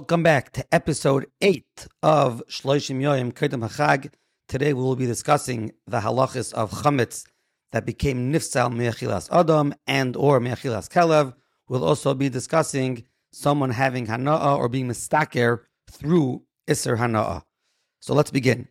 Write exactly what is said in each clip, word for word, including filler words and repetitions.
Welcome back to episode eight of Shloshim Yoyim Kedem HaChag. Today we will be discussing the halachas of chametz that became nifsal me'achilas adam and or me'achilas kelev. We'll also be discussing someone having hana'ah or being mistaker through iser hana'ah. So let's begin.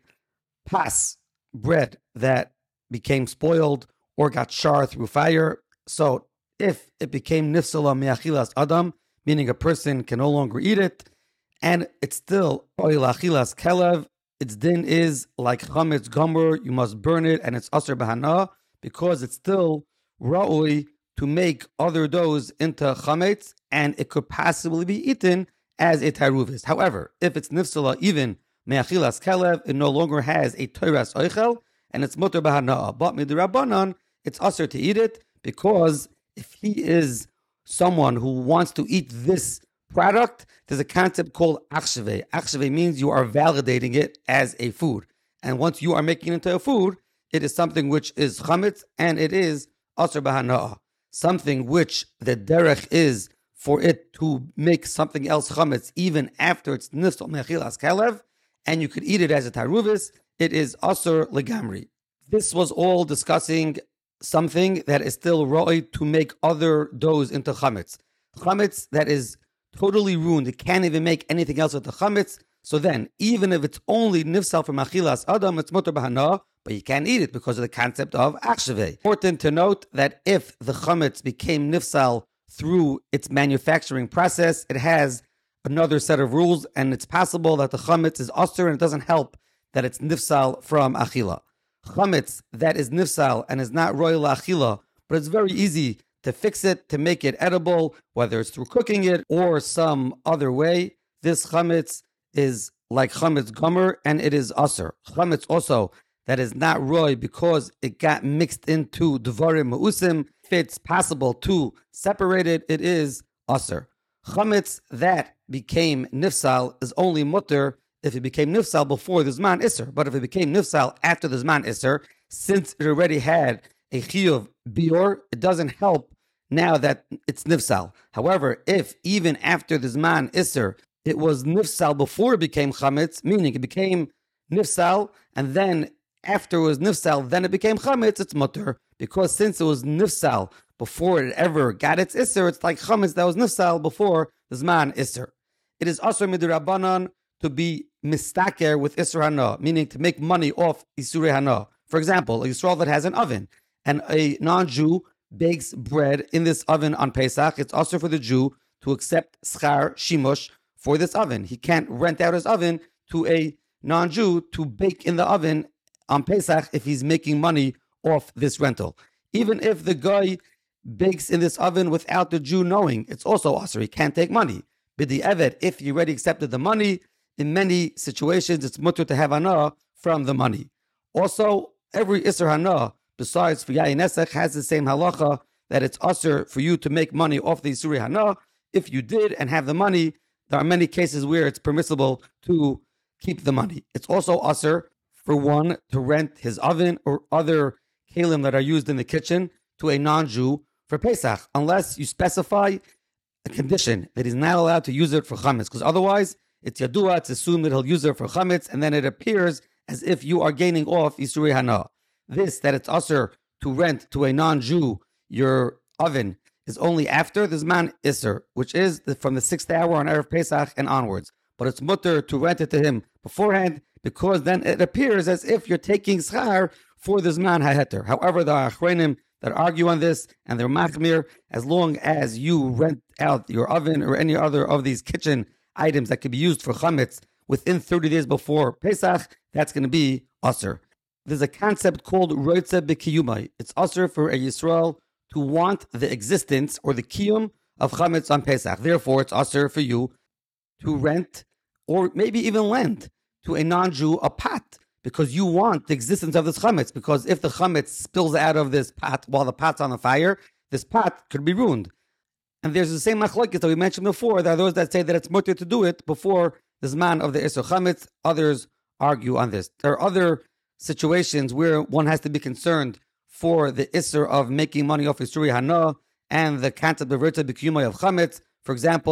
Pas, bread that became spoiled or got char through fire. So if it became nifsala me'achilas adam, meaning a person can no longer eat it, and it's still oil achilas kelev, its din is like chametz gomer, you must burn it, and it's aser b'hana, because it's still ra'ui to make other doughs into chametz, and it could possibly be eaten as a taruvis. However, if it's nifsala even me'achilas kelev, it no longer has a toiras oichel, and it's muter b'hana. But midrabanan, it's aser to eat it, because if he is someone who wants to eat this product, there's a concept called achshave. Achshave means you are validating it as a food. And once you are making it into a food, it is something which is chametz, and it is aser b'hana'ah. Something which the derech is for it to make something else chametz, even after it's nifsal me'achilas kelev, and you could eat it as a taruvis, it is aser legamri. This was all discussing something that is still roi to make other doughs into chametz. Chametz that is totally ruined, it can't even make anything else with the chametz. So then, even if it's only nifsal from achilas adam, it's muter b'hana, but you can't eat it because of the concept of achshave. Important to note that if the chametz became nifsal through its manufacturing process, it has another set of rules, and it's possible that the chametz is aser, and it doesn't help that it's nifsal from achila. Chametz that is nifsal and is not royal achila, but it's very easy to fix it, to make it edible, whether it's through cooking it or some other way. This chametz is like chametz gomer, and it is aser. Chametz also that is not roy because it got mixed into dvarim ma'usim. If it's possible to separate it, it is aser. Chametz that became nifsal is only mutter if it became nifsal before the Zman Isser. But if it became nifsal after the Zman Isser, since it already had a chiyuv bior, it doesn't help now that it's nifsal. However, if even after the Zman Isser, it was nifsal before it became chametz, meaning it became nifsal, and then after it was nifsal, then it became chametz, it's mutter. Because since it was nifsal before it ever got its Isser, it's like chametz that was nifsal before the Zman Isser. It is aser midrabanan to be mistaker with Isur Hana, meaning to make money off Isur Hana. For example, a Yisrael that has an oven, and a non-Jew bakes bread in this oven on Pesach, it's also for the Jew to accept schar shimush for this oven. He can't rent out his oven to a non-Jew to bake in the oven on Pesach if he's making money off this rental. Even if the guy bakes in this oven without the Jew knowing, it's also asr. He can't take money. B'di evet, if he already accepted the money, in many situations, it's mutter to have hana from the money. Also, every Isser hana, besides for Yayin Esech, has the same halacha that it's usher for you to make money off the Isuri hana. If you did and have the money, there are many cases where it's permissible to keep the money. It's also usher for one to rent his oven or other kalim that are used in the kitchen to a non-Jew for Pesach, unless you specify a condition that he's not allowed to use it for chametz, because otherwise, it's yadua, it's assumed that he'll use it for chametz, and then it appears as if you are gaining off Yisuri Hana. This, that it's usher to rent to a non-Jew your oven, is only after the Zman Isser, which is the, from the sixth hour on Erev Pesach and onwards. But it's mutter to rent it to him beforehand, because then it appears as if you're taking schar for the Zman HaHeter. However, there are achronim that argue on this, and they're machmir, as long as you rent out your oven or any other of these kitchen items that could be used for chametz within thirty days before Pesach, that's going to be aser. There's a concept called roitze b'kiyumai. It's aser for a Yisrael to want the existence or the kiyum of chametz on Pesach. Therefore, it's aser for you to rent or maybe even lend to a non-Jew a pot, because you want the existence of this chametz. Because if the chametz spills out of this pot while the pot's on the fire, this pot could be ruined. And there's the same machlokes that we mentioned before. There are those that say that it's mutter to do it before the zman of the Isser Chametz. Others argue on this. There are other situations where one has to be concerned for the Isser of making money off Isuri Hana and the concept of Ritza B'Kiyumai of Chametz. For example,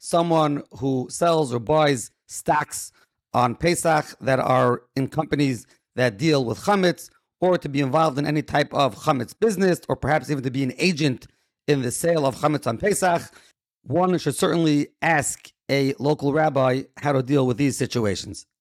someone who sells or buys stocks on Pesach that are in companies that deal with chametz, or to be involved in any type of chametz business, or perhaps even to be an agent in the sale of chametz on Pesach, one should certainly ask a local rabbi how to deal with these situations.